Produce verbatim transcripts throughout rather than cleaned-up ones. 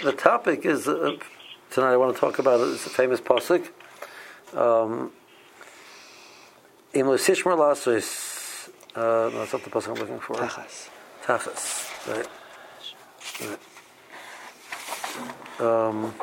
the topic is uh, tonight. I want to talk about it. It's a famous pasuk. Um, Im l'sishmer lasos. Uh, no, that's not the pasuk I'm looking for. Tachas. Tachas. Right. right. Um,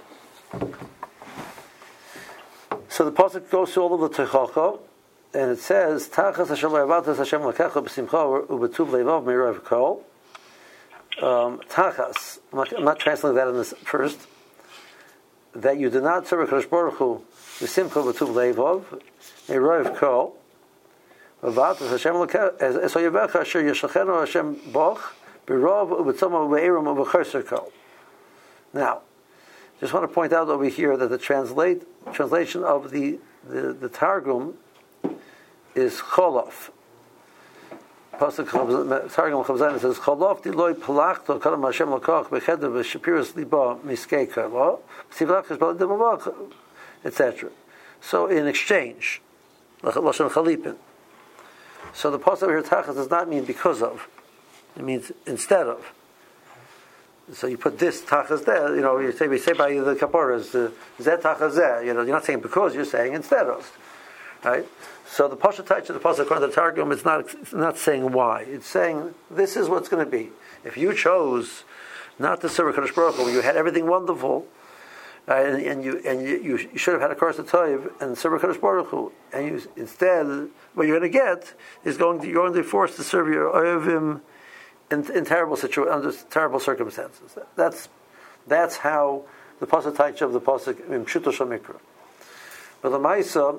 so the pasuk goes through all of the techacha, and it says Tachas Hashem le'avatas Hashem lekecha b'simcha u'betuv leivav meirav kol. Um, tachas. I'm not, I'm not translating that in this first. That you do not serve Kadosh Baruch Hu v'simcha v'tuv leivov meirav kol. V'vatas Hashem lekecha es oyevecha asher yeshachenu Hashem boch b'rov u'betzoma u'be'erim u'becherser kol. Now, just want to point out over here that the translate translation of the the, the Targum is cholof. Pasuk Targum Chavzayin says cholof diloi palachto kadam Hashem lakach becheder v'shapiras liba miskeika lo sivlachas baladimavach, et cetera. So in exchange, lashon chalipin. So the pasuk here tachas does not mean because of; it means instead of. So you put this tachas there. You know, you say we say by the kaporas zeh tachas zeh. You know, you're not saying because, you're saying instead of, right? So the pasuk touch of the pasuk according to the Targum, it's not it's not saying why. It's saying this is what's going to be. If you chose not to serve Kadosh Baruch Hu, you had everything wonderful, uh, and, and you and you, you should have had a course of Toiv and serve Kadosh Baruch Hu, and you instead what you're going to get is going to, you're going to be forced to serve your Oyavim in, in terrible situ- under terrible circumstances. That's that's how the pasuk touch of the pasuk in Pshuto Shamikra. But the Maisa,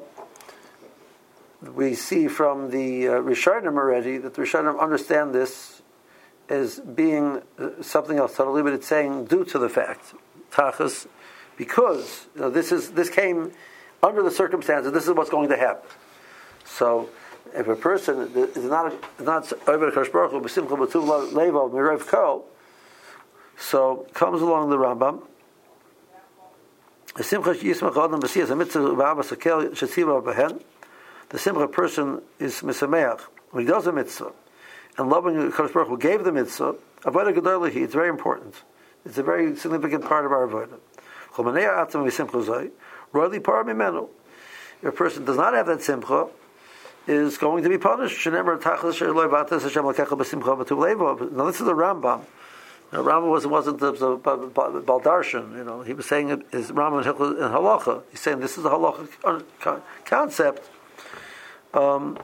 we see from the uh, Rishonim already that the Rishonim understand this as being uh, something else totally, but it's saying due to the fact tachas, because you know, this is this came under the circumstances. This is what's going to happen. So, if a person is not is not over Kadosh Baruch Hu b'simcha b'tuv leivav mirav kol, so comes along the Rambam. The simcha yismach adam b'siyas a mitzvah v'avas akel shetziva b'hen. The simcha person is misameach when he does a mitzvah, and loving Kadosh Baruch Hu gave the mitzvah. Avodah gedolihi, it's very important. It's a very significant part of our avodah. Chomanei atzam v'simcha zay roili par mimenu. If a person does not have that simcha, is going to be punished. Now this is the Rambam. Now, Rambam was, wasn't the, the, the Baldarshan, you know. He was saying it is Rambam in Halacha. He's saying this is the Halacha concept um,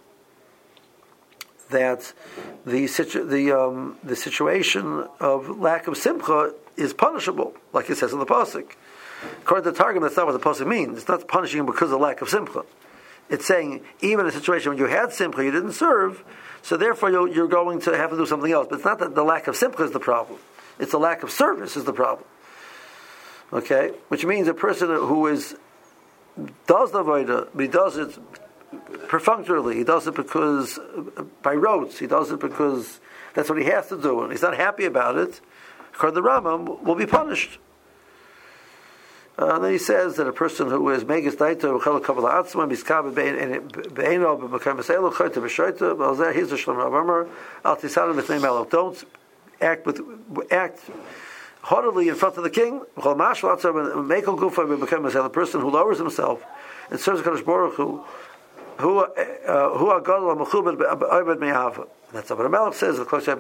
that the situ, the um, the situation of lack of simcha is punishable, like it says in the pasuk. According to the Targum, that's not what the pasuk means. It's not punishing him because of lack of simcha. It's saying even in a situation when you had simcha, you didn't serve, so therefore you're, you're going to have to do something else. But it's not that the lack of simcha is the problem; it's the lack of service is the problem. Okay, which means a person who is does the avodah, but he does it perfunctorily. He does it because by rote. He does it because that's what he has to do, and he's not happy about it. According to the Rambam, will be punished. Uh, and then he says that a person who is megas daito v'chel kabbalah atzma miskav be'eno b'makam eselo chayta b'shoyta b'alzeh he's a shlom rabamar al tisanim b'tnei melech. Don't act with act haughtily in front of the king. V'chol mashal atzma mekel gufa b'makam eselo. A person who lowers himself and serves Kadosh Baruch Hu who who agadol mechubed be'obed me'ahava. That's what the Melech says. Of course,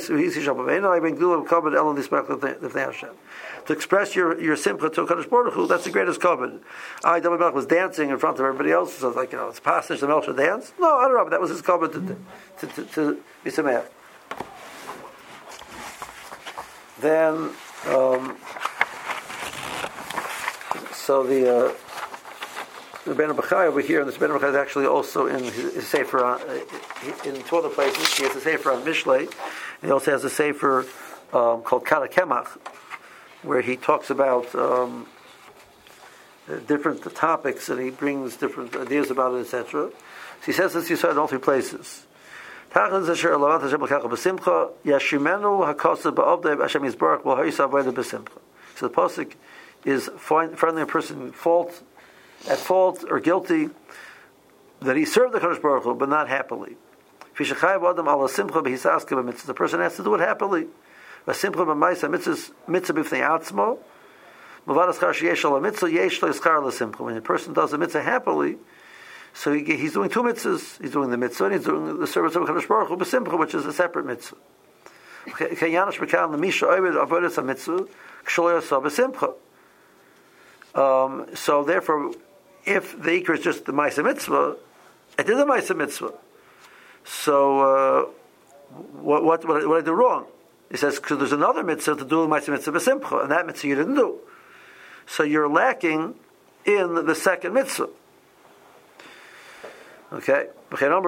to express your, your simcha to Kadosh Baruch Hu, that's the greatest covenant. I, David Melech was dancing in front of everybody else, so it's like, you know, it's passage the Melech should dance. No, I don't know, but that was his covenant to to to be sameach. Then, um, so the. Uh, The Ben Bachai over here, and this Ben Bachai is actually also in his, his Sefer on, uh, in two other places. He has a Sefer on Mishlei. He also has a Sefer um, called Kala Kemach, where he talks about um, different topics and he brings different ideas about it, et cetera. So he says this you saw in all three places. So the pasuk is finding a person fault. At fault or guilty that he served the Kadosh Baruch Hu, but not happily. The person has to do it happily. V'simcha b'maisa mitzvah mitzvah b'fnei atzmo. When a person does a mitzvah happily, so he, he's doing two mitzvahs. He's doing the mitzvah and he's doing the service of HaKadosh Baruch Hu b'simcha, which is a separate mitzvah. Um, so therefore, if the ikar is just the ma'aseh mitzvah, it is a ma'aseh mitzvah. So uh, what, what, what, what I do wrong? He says, because there's another mitzvah to do the ma'aseh mitzvah b'simcha, and that mitzvah you didn't do. So you're lacking in the second mitzvah. Okay. Verse has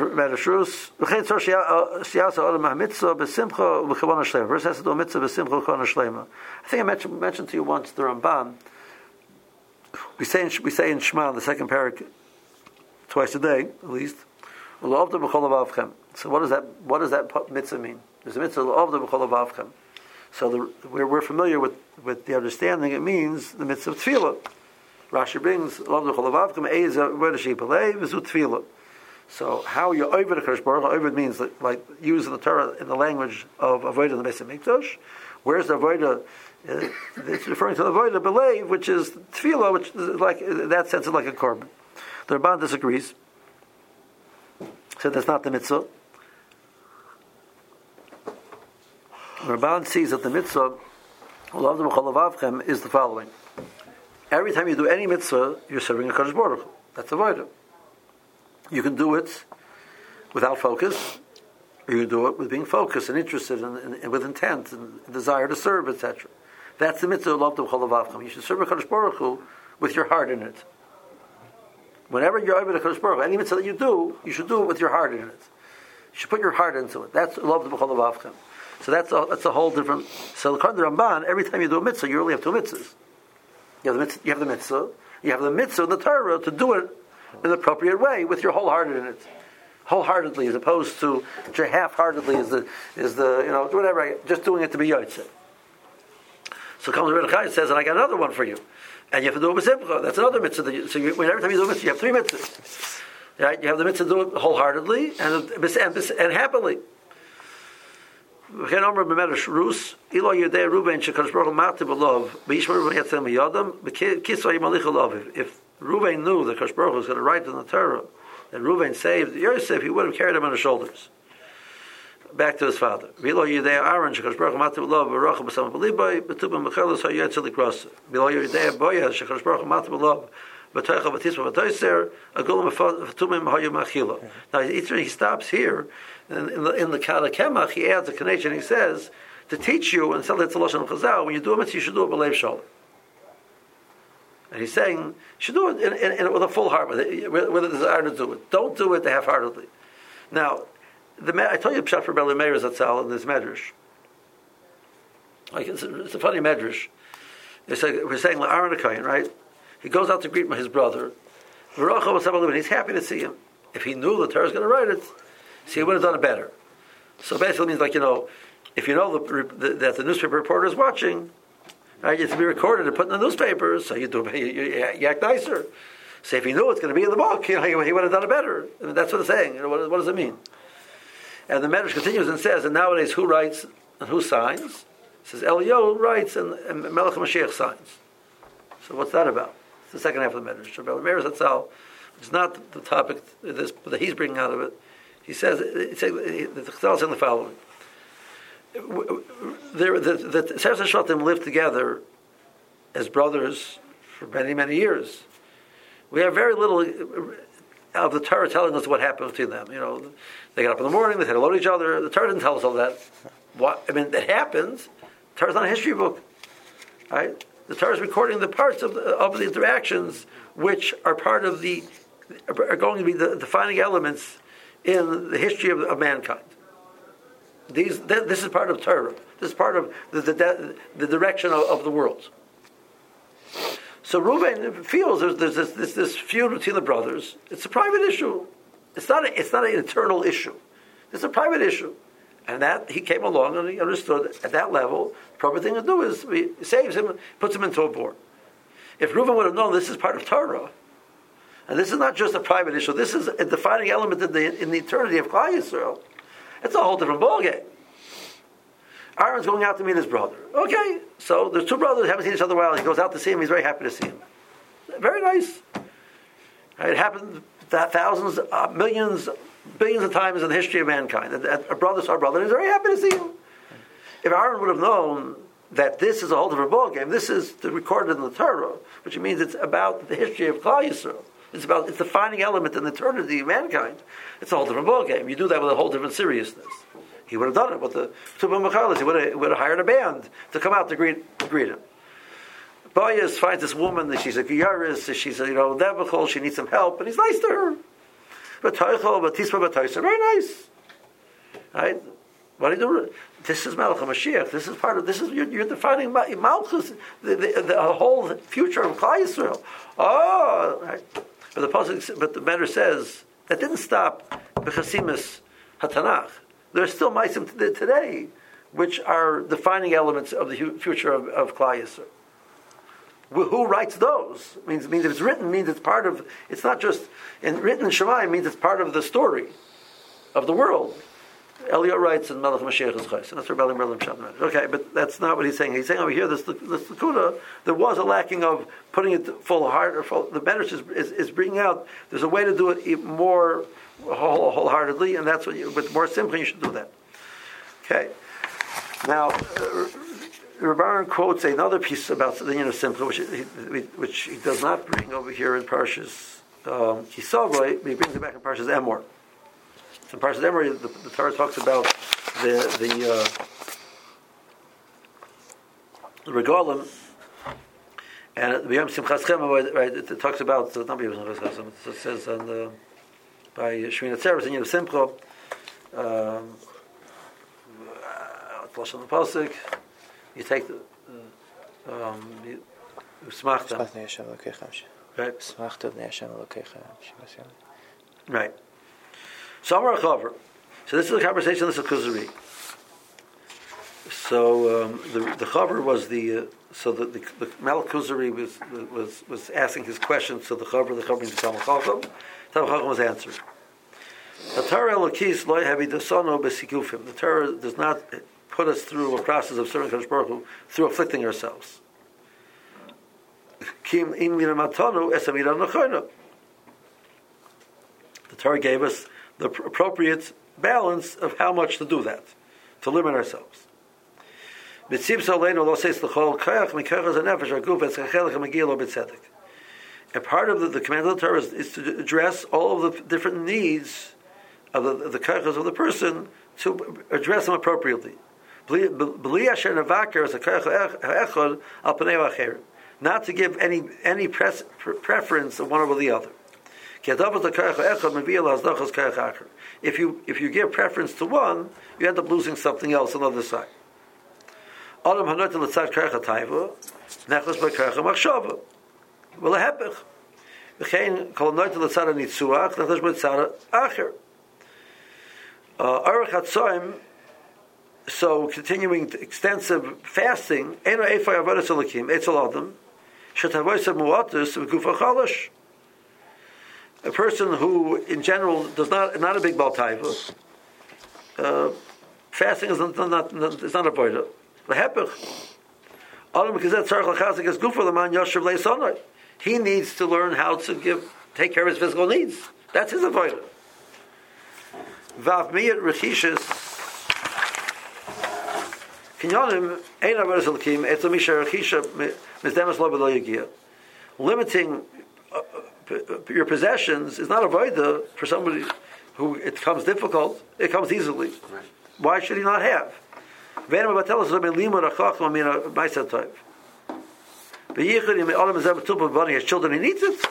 to do a mitzvah b'simcha v'kavana shleima. I think I mentioned, mentioned to you once the Ramban. We say in, we say in Shema, in the second parak, twice a day at least. So what does that what does that mitzvah mean? There's a mitzvah l'avda b'chol avavchem. So the, we're, we're familiar with, with the understanding it means the mitzvah of tefillah. Rashi brings l'avda b'chol avavchem eiz v'ed sheipalei v'zu tefillah. So how you over the Kadosh Baruch Hu, over means like, like using the Torah in the language of avodah in the Beis Hamikdash. Where's the avodah? Uh, it's referring to the avodah b'leiv, which is tefillah, which is like in that sense is like a korban. The Ramban disagrees. Said that's not the mitzvah. The Ramban sees that the mitzvah l'avda b'chol avavchem is the following: every time you do any mitzvah, you're serving a Kadosh Baruch Hu. That's avodah. You can do it without focus, or you can do it with being focused and interested and, and, and with intent and desire to serve, et cetera. That's the mitzvah of l'avda b'chol avavchem. You should serve a Kadosh Baruch Hu with your heart in it. Whenever you're over the Kadosh Baruch Hu, any mitzvah that you do, you should do it with your heart in it. You should put your heart into it. That's l'avda b'chol avavchem. So that's a, that's a whole different. So according to the Ramban, every time you do a mitzvah, you only have two mitzvahs. You have the mitzvah, you have the mitzvah, you have the mitzvah in the Torah to do it in the appropriate way with your wholehearted in it, wholeheartedly, as opposed to half-heartedly is the is the you know whatever, just doing it to be yotzei. So comes the Rebbe Chai says, and I got another one for you, and you have to do it with simcha. That's another mitzvah. That you, so you, every time you do a mitzvah, you have three mitzvahs. Right? You have the mitzvah to do it wholeheartedly and and, and happily. If Reuven knew that Kadosh Baruch Hu was going to write in the Torah that Reuven saved Yosef, he would have carried him on his shoulders back to his father. Now he stops here in, in the in the Kala Kemach, he adds a connection. He says to teach you, and so that's a Lashon Chazal, when you do a mitzvah, you should do it b'leiv shalom. And he's saying you should do it in, in, in, with a full heart, with, it, with a desire to do it. Don't do it half-heartedly. Now, the I told you Pshat for Beli Meir Zatzal in this medrash. Like it's a, it's a funny medrash. It's like we're saying Aaron HaKohen, right? He goes out to greet his brother. And he's happy to see him. If he knew the Torah was going to write it, see, he would have done it better. So basically, it means like you know, if you know the, the, that the newspaper reporter is watching. Right, you have to be recorded and put in the newspapers, so you do you, you, you act nicer. So if he knew it's going to be in the book, you know, he, he would have done it better. I mean, that's what it's saying. You know, what, what does it mean? And the Medrash continues and says, and nowadays who writes and who signs? It says Eliyahu writes and, and Melech HaMashiach signs. So what's that about? It's the second half of the Medrash. Rabbi Meir Zatzal, it's not the topic this, that he's bringing out of it. He says, it says the Chazal is saying the following. The, the, the Seres HaShvatim lived together as brothers for many, many years. We have very little of the Torah telling us what happened between them. You know, they got up in the morning, they said hello to each other. The Torah didn't tell us all that. What I mean, it happens. The Torah's not a history book, right? The Torah is recording the parts of the, of the interactions which are part of the are going to be the defining elements in the history of, of mankind. These, th- this is part of Torah. This is part of the, the, the direction of, of the world. So Reuven feels there's, there's this, this, this feud between the brothers. It's a private issue. It's not a, it's not an eternal issue. It's a private issue. And that he came along and he understood at that level, the proper thing to do is he saves him, puts him into a board. If Reuven would have known this is part of Torah, and this is not just a private issue, this is a defining element in the, in the eternity of Klal Yisrael, it's a whole different ballgame. Aaron's going out to meet his brother. Okay, so there's two brothers, haven't seen each other in a while. He goes out to see him. He's very happy to see him. Very nice. It happened thousands, uh, millions, billions of times in the history of mankind. A, a brother saw a brother, and he's very happy to see him. If Aaron would have known that this is a whole different ballgame, this is recorded in the Torah, which means it's about the history of Klal Yisrael. It's about it's the defining element in the eternity of mankind. It's a whole different ballgame. You do that with a whole different seriousness. He would have done it with the Tuba Machalis. He would have, would have hired a band to come out to greet, to greet him. Boaz finds this woman that she's a Giyaris, she's a, you know, Devichol, she needs some help, and he's nice to her. But Toichol, but Tisma, but Toiser, very nice. Right? What do you do? This is Melech HaMashiach. This is part of, this is, you're, you're defining Malchus, the, the, the whole future of Klal Yisrael. Oh! Right? But the Pasuk, but the matter says, that didn't stop B'chasimus HaTanach. There are still Maisim today, which are defining elements of the future of, of Klal Yisrael. Who writes those? It means, means if it's written, means it's part of, it's not just, in, written in Shemayim means it's part of the story of the world. Eliot writes in Melech Mashiach is Chais, and that's Rebellion Merlim Shabbat. Okay, but that's not what he's saying. He's saying over here, this, this Lakuda, there was a lacking of putting it full heart, or full, the Medrash is, is, is bringing out, there's a way to do it more whole, wholeheartedly, and that's what you, but more simply, you should do that. Okay. Now, uh, Rabban quotes another piece about the Yin of Simcha, which he, which he does not bring over here in Parshas um, Kisavai, but he brings it back in Parshas Emor. In Parshas Emor, the, the Torah talks about the the, uh, the regalim, and the B'yom Simchas Chema, right? It, it talks about so not B'yom Simchas Chema. It says on the by Shmini Atzeres and Yin of Simcha. Um, Flush on the pasuk. You take the uh, um, Smachta. Right. Right. So Amar Chavar. So this is a conversation. This is Kuzari. So um, the the Chavar was the uh, so the the, the Malach Kuzari was was was asking his question. So the Chavar the Chavar means the Talmud Chacham. Talmud Chacham was answered. The Torah Elokis loy havi dasono besikufim. The Torah does not put us through a process of serving Kadosh Baruch Hu through afflicting ourselves. The Torah gave us the appropriate balance of how much to do that, to limit ourselves. And part of the, the command of the Torah is, is to address all of the different needs of the, the kachas of the person, to address them appropriately. Not to give any any pres, preference of one over the other. If you if you give preference to one, you end up losing something else on the other side. So, continuing extensive fasting, a person who, in general, does not not a big baltaiva, uh, fasting is not not, not is not avoided. He needs to learn how to give take care of his physical needs. That's his avoided. Vav rechishis. Limiting uh, your possessions is not a voida for somebody who it comes difficult. It comes easily. Right. Why should he not have? His children, he needs it.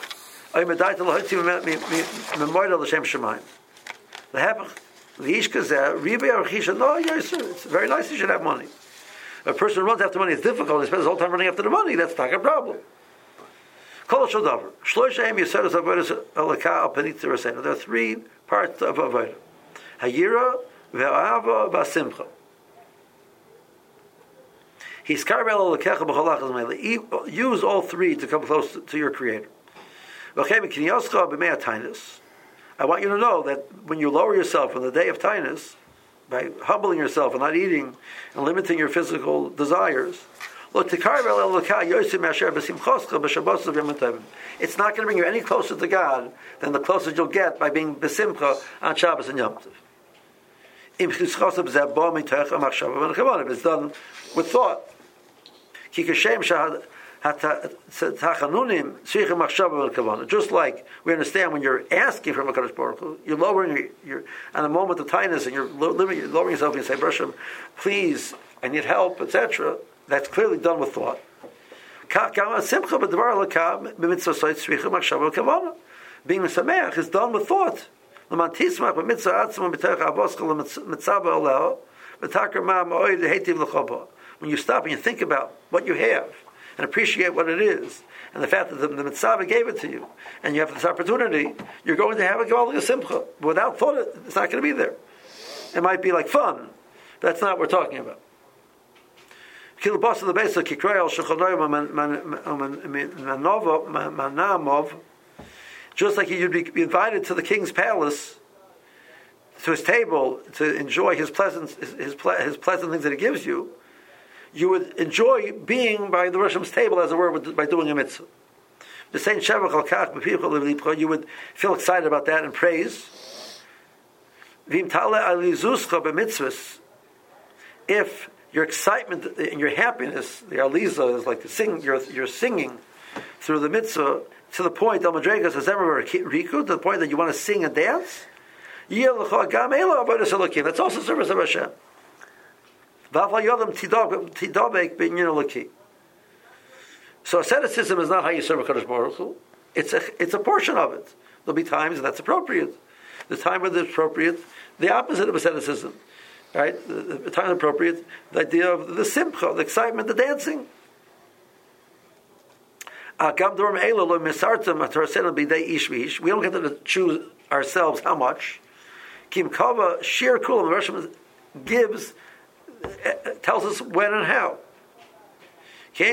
The happened. No, it's very nice you should have money. A person who runs after money is difficult, he spends his whole time running after the money, that's not a problem. There are three parts of Avodah. Hayira, Ve'ava, V'asimcha. Use all three to come close to your Creator. I want you to know that when you lower yourself on the day of Tainus, by humbling yourself and not eating and limiting your physical desires. It's not going to bring you any closer to God than the closest you'll get by being besimcha on Shabbos and Yom Tov. If it's done with thought. Just like we understand when you're asking from HaKadosh Baruch Hu, you're lowering your, you're on a moment of tightness and you're lowering yourself and you say, Hashem, please, I need help, et cetera. That's clearly done with thought. Being Sameach is done with thought. When you stop and you think about what you have and appreciate what it is, and the fact that the, the Mitzvah gave it to you, and you have this opportunity, you're going to have a Gavaldik Simcha. Without thought, it's not going to be there. It might be like fun, but that's not what we're talking about. Just like you'd be invited to the king's palace, to his table, to enjoy his pleasant, his, his, his pleasant things that he gives you, you would enjoy being by the Rosh Hashem's table, as it were, by doing a mitzvah. The same you would feel excited about that and praise. If your excitement and your happiness, the aliza is like the sing, you're, you're singing through the mitzvah to the point, to the point that you want to sing and dance, that's also service of Hashem. So asceticism is not how you serve a Kadosh Baruch Hu. It's a, it's a portion of it. There'll be times that's appropriate. The time when it's appropriate, the opposite of asceticism. Right? The, the time appropriate, the idea of the simcha, the excitement, the dancing. We don't get to choose ourselves how much. Kim Kava, Shir Kulam, the Russian gives, tells us when and how. A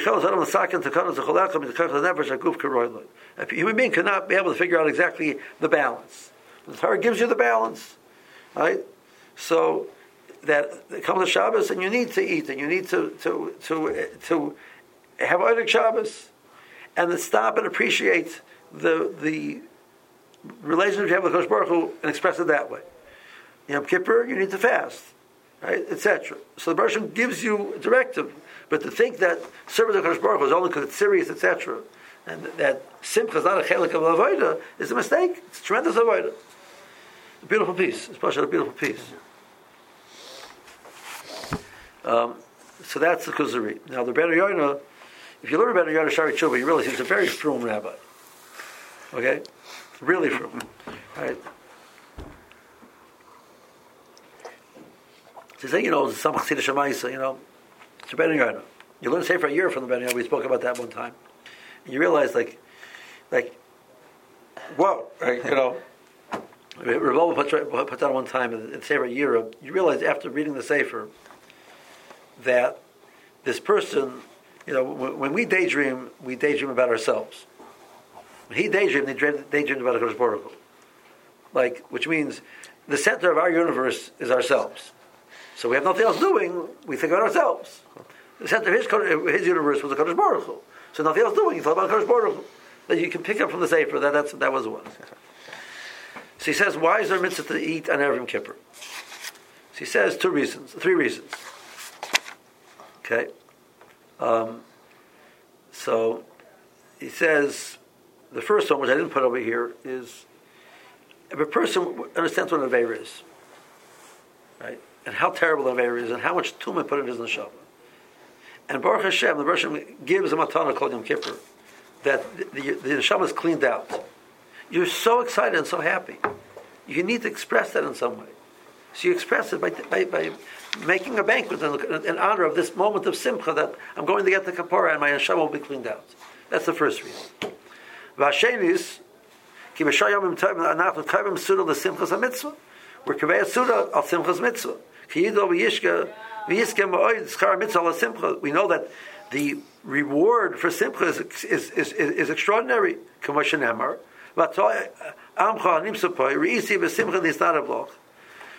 human being cannot be able to figure out exactly the balance. The Torah gives you the balance. Right? So that it comes to Shabbos and you need to eat and you need to to to to have Oleg Shabbos and then stop and appreciate the the relationship you have with Kodesh Baruch Hu and express it that way. Yom Kippur, you need to fast, right, et cetera. So the Baruch Hashem gives you a directive, but to think that service of Kodesh Baruch Hu is only because it's serious, et cetera, and that simcha is not a chelik of avodah is a mistake. It's a tremendous avodah. A beautiful piece. It's a beautiful piece. Um, so that's the Kuzari. Now the Ben Yoina, if you learn about Ben Yoina Shari Tshuva, you realize he's a very frum rabbi. Okay? Really frum. Right? So say, you know, some Chassidus Shemaisa, you know, it's a Ben Yoina. You learn say for a year from the Ben Yoina, we spoke about that one time. And you realize, like, like, whoa, right, you know, Revolver put, put down one time in the Sefer Yira, you realize after reading the Sefer that this person, you know, when, when we daydream, we daydream about ourselves. When he daydreamed, he daydreamed about HaKadosh Baruch Hu. Like, which means the center of our universe is ourselves. So we have nothing else doing, we think about ourselves. The center of his, his universe was the HaKadosh Baruch Hu. So nothing else doing, he thought about HaKadosh Baruch Hu. That you can pick up from the Sefer, that, that's, that was one. So he says, why is there a mitzvah to eat on Erev Yom Kippur? So he says two reasons, three reasons. Okay? Um, so he says, the first one, which I didn't put over here, is if a person understands what an Aveira is, right? And how terrible an Aveira is, and how much tumah put in his neshama. And Baruch Hashem, the Baruch Hashem gives a matana called Yom Kippur, that the, the, the neshama is cleaned out. You're so excited and so happy. You need to express that in some way. So you express it by, by, by making a banquet in, in honor of this moment of simcha that I'm going to get the kapara and my neshama will be cleaned out. That's the first reason. Vashenis, ki b'shayom imtayim anach l'kayim suda l'simchas ha-mitzvah. We're kavei suda al simchas mitzvah. Ki yido v'yishka v'yiskem v'oid schar mitzvah l'simcha. We know that the reward for simcha is, is, is, is extraordinary. K'moshen emar. So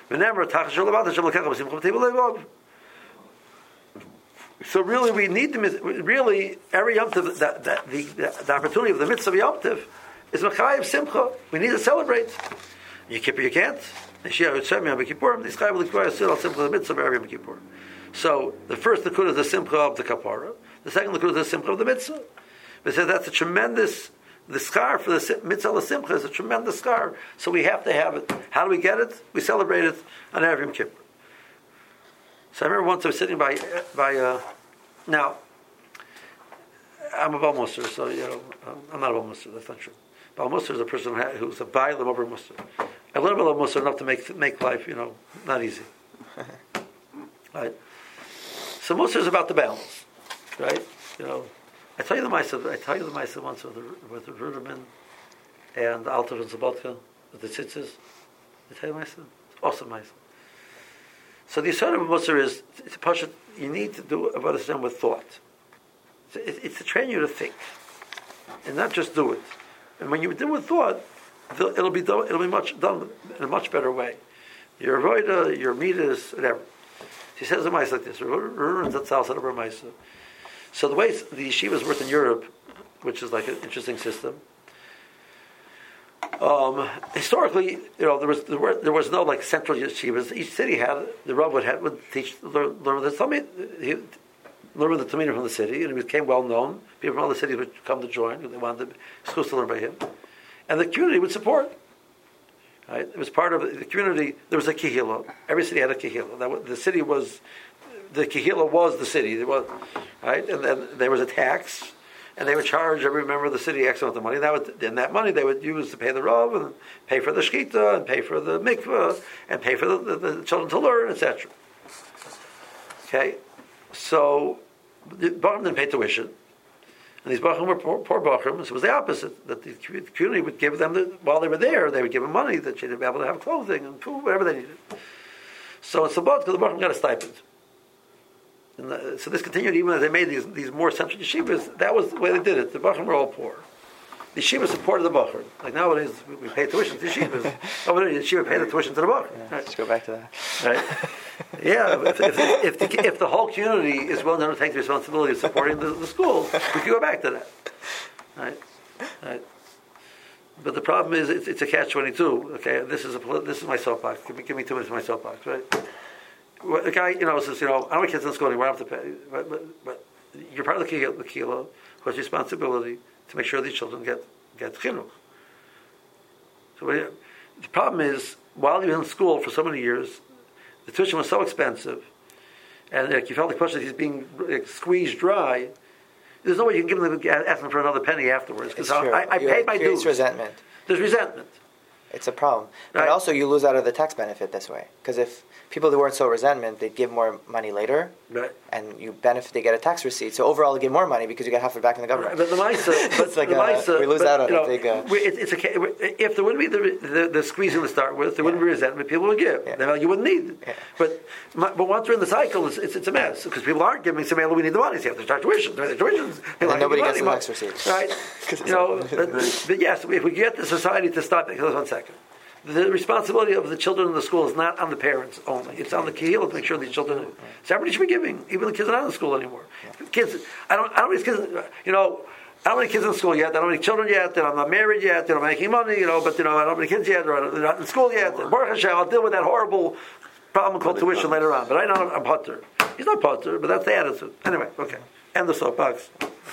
So really, we need to really every Yom Tov, that, that the, the opportunity of the mitzvah of Yom Tov is Machayev Simcha. We need to celebrate. You Kippur, you can't. So the first Nakuda is the Simcha of the Kapara. The second Nakuda is the Simcha of the mitzvah. They said that's a tremendous. The scar for the mitzvah of Simcha is a tremendous scar. So we have to have it. How do we get it? We celebrate it on Erev Yom Kippur. So I remember once I was sitting by by. Uh, now, I'm a Baal Musar, so you know I'm not a Baal Musar. That's not true. Baal Musar is a person who's a Bailam over Musar. I learned about Musar enough to make make life, you know, not easy. Right. So Musar is about the balance, right? You know, I tell you the Maisa. I tell you the Maisa once with the with the Ruderman and the Alter and Zabotka with the Tzitzis. I tell you the Maisa. It's awesome Maisa. So the assumption of Musar is it's a you need to do about Hashem with thought. It's, it's to train you to think, and not just do it. And when you do it with thought, it'll be done, it'll be much done in a much better way. Your avoida, your midas, whatever. She says a mice like this. So the way the yeshivas worked in Europe, which is like an interesting system. Um, historically, you know, there was there, were, there was no like central yeshivas. Each city had the Rav would have would teach learn, learn the Talmud, he learn the Talmud from the city, and he became well known. People from other cities would come to join because they wanted the schools to learn by him, and the community would support. Right, it was part of the community. There was a kihila. Every city had a kihila. That was, the city was the kihila was the city. There was right, and then there was a tax. And they would charge every member of the city X amount of money. And that, would, and that money they would use to pay the Rav, and pay for the Shkita, and pay for the mikveh, and pay for the, the, the children to learn, et cetera. Okay? So, the Bachram didn't pay tuition. And these Bachram were poor, poor Bachram, so it was the opposite. That the community would give them, the, while they were there, they would give them money that they'd be able to have clothing and food, whatever they needed. So in Sabbat, the Bachram got a stipend. And the, so this continued even as they made these, these more central yeshivas. That was the way they did it. The Bachram were all poor. The yeshiva supported the Bachram. Like nowadays, we, we pay tuition to yeshivas. Over there, the yeshiva paid the tuition to the Bachram. Yeah, right? Let's go back to that. Right? Yeah. If, if, if, the, if the whole community is willing to take the responsibility of supporting the, the school, we can go back to that. Right? Right? But the problem is, it's, it's a catch twenty-two. Okay, this is a this is my soapbox. Give me, give me two minutes of my soapbox. Right? The guy, you know, says, you know, I don't want kids in school anymore. I don't have to pay. But, but, but you're part of the kilo, the kilo who has responsibility to make sure these children get get chinuch. So you, the problem is, while you're in school for so many years, the tuition was so expensive, and like, you felt like he's being like, squeezed dry. There's no way you can give them ask them for another penny afterwards because I, I paid my dues. Resentment. There's resentment. It's a problem. But right. Also, you lose out of the tax benefit this way. Because if people who weren't so resentment, they'd give more money later, right. and you benefit, they get a tax receipt. So overall, they get more money because you get half of it back in the government. Right. But the Maisa, but like the a, Maisa, we lose but, out on you know, a big... Uh, it, it's a, if there wouldn't be the, the, the squeezing to start with, there wouldn't yeah. be resentment, people would give. Yeah. Then you wouldn't need it. Yeah. But but once we're in the cycle, it's, it's, it's a mess because people aren't giving somebody, we need the money, so you have to start tuition. The tuitions, and then nobody gets the the tax receipt. Right? You know, but, but yes, if we get the society to stop, because one second. The responsibility of the children in the school is not on the parents only. It's on the kihila to make sure these children. So everybody should be giving, even the kids are not in school anymore. Yeah. Kids, I don't, I don't have kids. You know, I don't have any kids in school yet. I don't have any children yet. And I'm not married yet. And I'm making money. You know, but you know, I don't have any kids yet. Or they're not in school yet. And Baruch Hashem, I'll deal with that horrible problem called tuition later on. But right now, I'm Potter. He's not Potter, but that's the attitude. Anyway, okay. End the soapbox.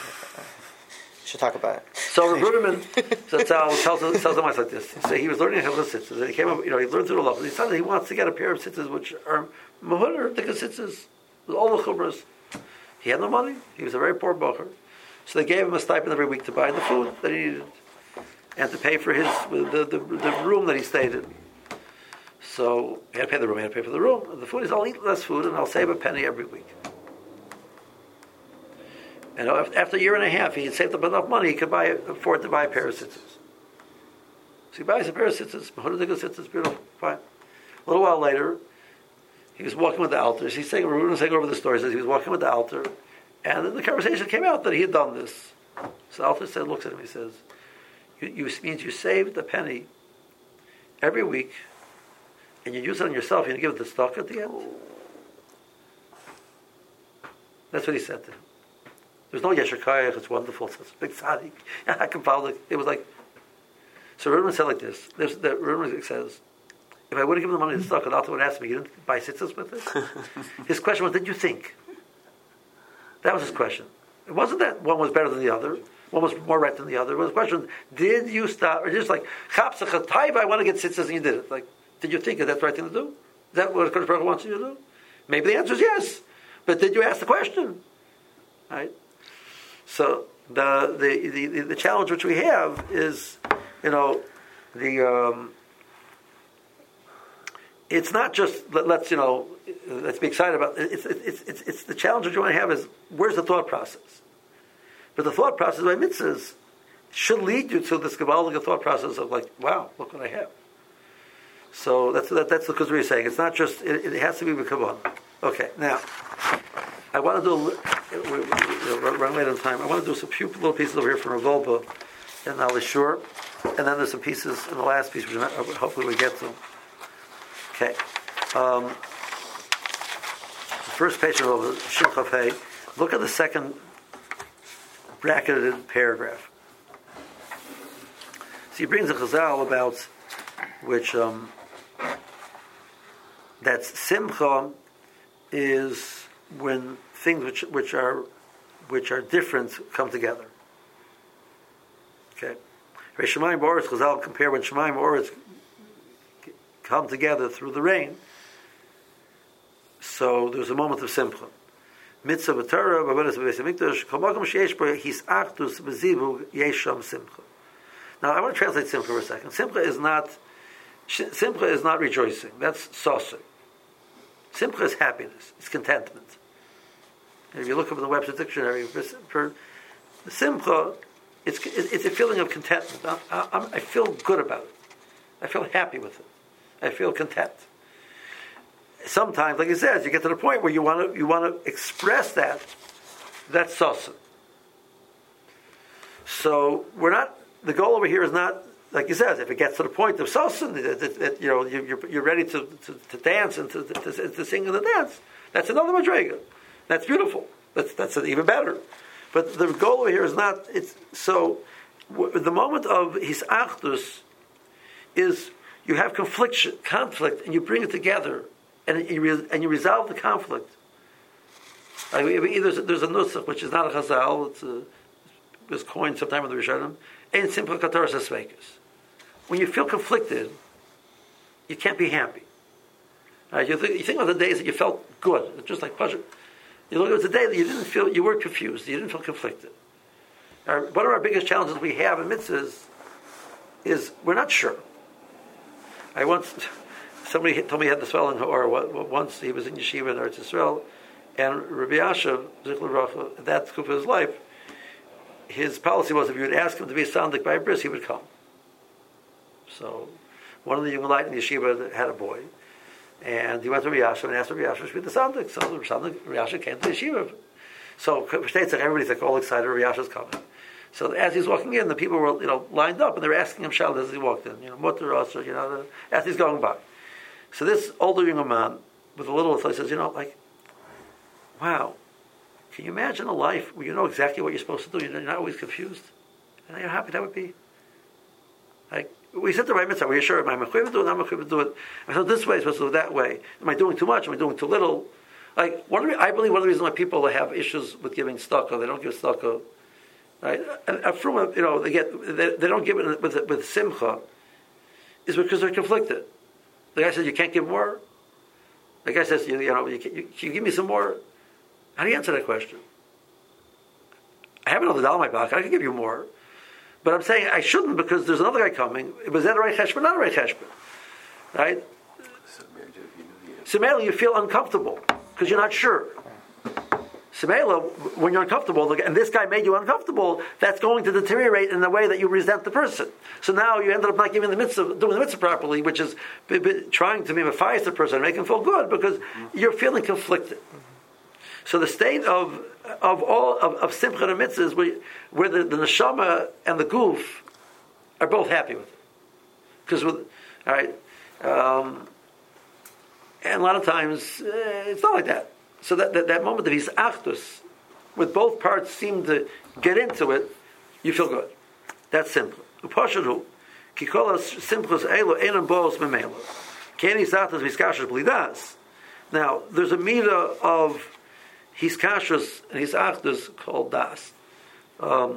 Should talk about it. So Rav Ruderman tells tells tells him like this. So he was learning how to sitzes, and he came up. You know, he learned through the law. He decided he wants to get a pair of sitzes which are mahuder, the sitzes with all the chumras. He had no money. He was a very poor bocher, so they gave him a stipend every week to buy the food that he needed and to pay for his the the, the room that he stayed in. So he had to pay the room. He had to pay for the room. The food is I'll eat less food and I'll save a penny every week. And after a year and a half, he had saved up enough money he could buy afford to buy a pair of sitzes. So he buys a pair of sitzes, Mahudadik sitzes, beautiful, fine. A little while later, he was walking with the altar. He's saying, Ruben saying over the story, says he was walking with the altar, and then the conversation came out that he had done this. So the altar said, looks at him, he says, "You, you means you saved a penny every week and you use it on yourself, you give it the stock at the end. That's what he said to him. There's no Yesher Koyach, it's wonderful, it's a big tzaddik. It was like, so Reuben said like this. There's, the Reuben says, if I would have given the money to the stock, the Alter would ask me, you didn't buy sitzes with it? His question was, did you think? That was his question. It wasn't that one was better than the other, one was more right than the other. It was a question, did you stop, or just like, Chapsach Taiva, I want to get sitzes, and you did it. Like, did you think that that's the right thing to do? Is that what Kodesh Baruch Hu wants you to do? Maybe the answer is yes. But did you ask the question? Right? So the the, the, the challenge which we have is, you know, the um, it's not just let, let's you know let's be excited about it. It's it's it's it's the challenge that you want to have is where's the thought process? But the thought process by mitzvahs should lead you to this Kabbalah thought process of like, wow, look what I have. So that's that, that's because we're saying it's not just it, it has to be with Kabbalah. Okay, now I want to do. We're, we're running late on time. I want to do some few little pieces over here from Revolba and Alishur, and then there's some pieces in the last piece, which hopefully we get to. Okay, um, the first page of Revolba, Shin Chaf Hey. Look at the second bracketed paragraph. So he brings a chazal about which um, that simcha is when things which which are which are different come together. Okay, Shemayim Ba'aretz Chazal compare when Shemayim Ba'aretz come together through the rain. So there's a moment of simcha. Mitzvah v'Torah b'Avodas b'Beis Hamikdash kol makom sheyesh bo hisachtus v'zivu yesh sham simcha. Now I want to translate simcha for a second. Simcha is not simcha is not rejoicing. That's saucer. Simcha is happiness. It's contentment. And if you look up in the Webster Dictionary for, for the simcha, it's it's a feeling of contentment. I, I, I feel good about it. I feel happy with it. I feel content. Sometimes, like he says, you get to the point where you want to you want to express that. That's saucer. So we're not. The goal over here is not, like he says, if it gets to the point of saucer, that, that, that, you know, you're, you're ready to, to, to dance and to, to, to sing and to dance. That's another madrega. That's beautiful. That's that's even better. But the goal over here is not. It's so. W- the moment of his achdus is you have conflict, conflict, and you bring it together, and you re- and you resolve the conflict. Like there's, there's a nusach which is not a chazal. It's a, it was coined sometime with the Rishonim. And simple kataras asveikas. When you feel conflicted, you can't be happy. Right? You, think, you think of the days that you felt good, it's just like pleasure. You look at the day that you didn't feel, you were confused, you didn't feel conflicted. Our, one of our biggest challenges we have in mitzvahs is we're not sure. I once, somebody told me he had the swelling, or once he was in yeshiva in Eretz Yisrael, and Rabbi Yashav, at that scoop of his life, his policy was if you would ask him to be a sandik by a bris, he would come. So, one of the young light in the yeshiva had a boy, and he went to Rabbi Yashav and asked Rabbi Yashav to be the sandik. So the sandik, Rabbi Yashav came to the yeshiva. So everybody's like all excited. Rabbi Yashav's coming. So as he's walking in, the people were you know lined up and they were asking him shal as he walked in. You know, mutter also, you know, as he's going by. So this older young man with a little he says, you know, like, wow. Can you imagine a life where you know exactly what you're supposed to do? You're not always confused. And how happy that would be. Like, we said the right mitzvah. Were you sure? Am I mechuyev to do it? Am I mechuyev to do it? I thought this way, I'm supposed to do it that way. Am I doing too much? Am I doing too little? Like, one of the, I believe one of the reasons why people have issues with giving tzedakah, they don't give tzedakah, right? And, and from you know, they get they, they don't give it with with simcha, is because they're conflicted. The guy says you can't give more. The guy says you, you know you can, you, can you give me some more. How do you answer that question? I have another dollar in my pocket. I can give you more. But I'm saying I shouldn't because there's another guy coming. Was that a right cheshbon? Not a right cheshbon. Right? So mainly you feel uncomfortable because you're not sure. So when you're uncomfortable, and this guy made you uncomfortable, that's going to deteriorate in a way that you resent the person. So now you ended up not giving the mitzvah, doing the mitzvah properly, which is b- b- trying to mimify the person and make him feel good because you're feeling conflicted. So the state of of all of, of simcha and mitzvahs, where, where the, the neshama and the goof are both happy with it, because with all right, um, And a lot of times, uh, it's not like that. So that, that, that moment of his achdus, with both parts seem to get into it, you feel good. That's simple. Upashadu, kikolas simchus elo enam boos memelo. Keni satas hiskashus blidas. Now, there's a midah of hiskashus and his achdus called das. Um,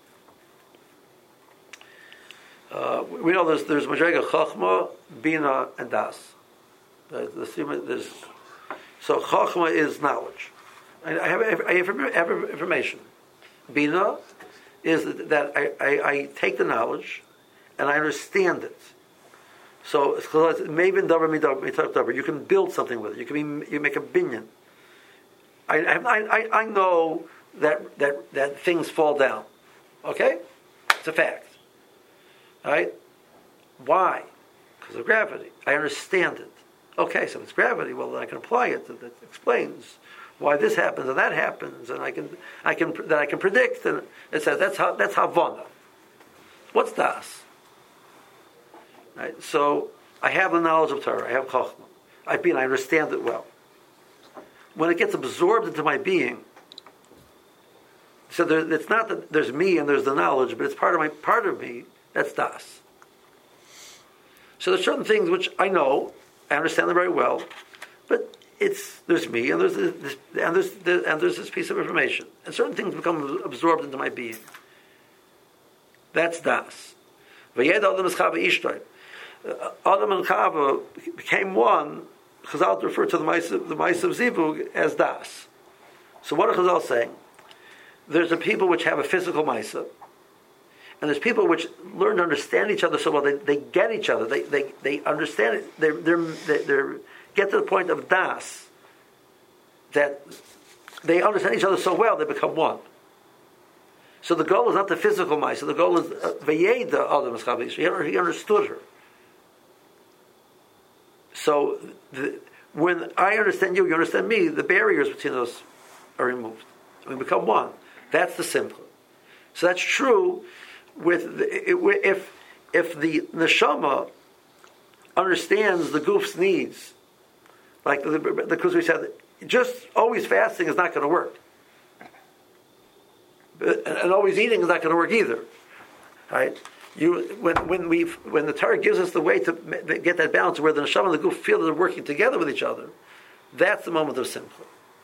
uh, we know there's there's madrega chachma, bina, and das. The, the, there's, so chachma is knowledge. I, I, have, I have information. Bina is that I, I, I take the knowledge and I understand it. So maybe you can build something with it. You can be, you make a binyan. I, I, I know that, that that things fall down. Okay, it's a fact. All right. Why? Because of gravity. I understand it. Okay, so it's gravity. Well, then I can apply it. That explains why this happens and that happens, and I can, I can, that I can predict. And it says that's how that's Havana. What's das? Right. So I have the knowledge of Torah. I have Chachma. I mean, I understand it well. When it gets absorbed into my being, so there, it's not that there's me and there's the knowledge, but it's part of my part of me. That's das. So there's certain things which I know, I understand them very well, but it's there's me and there's this and there's this, and there's this piece of information, and certain things become absorbed into my being. That's das. V'yed Adam is Chava Ishtoy. Adam and Chava became one. Chazal refer to the mice of, the mice of Zivug as das. So what are Chazal saying? There's a people which have a physical Maisa, and there's people which learn to understand each other so well. They, they get each other. They they, they understand it. They're, they're, they're, they're get to the point of das, that they understand each other so well they become one. So the goal is not the physical Maisa. The goal is vayeda Adam Chavish. He understood her. So the, when I understand you, you understand me. The barriers between us are removed. We become one. That's the simple. So that's true with the, if if the neshama understands the goof's needs, like the because we said, just always fasting is not going to work, and always eating is not going to work either, right? You when when we when the Torah gives us the way to get that balance where the neshama and the goof feel that they're working together with each other, that's the moment of simcha.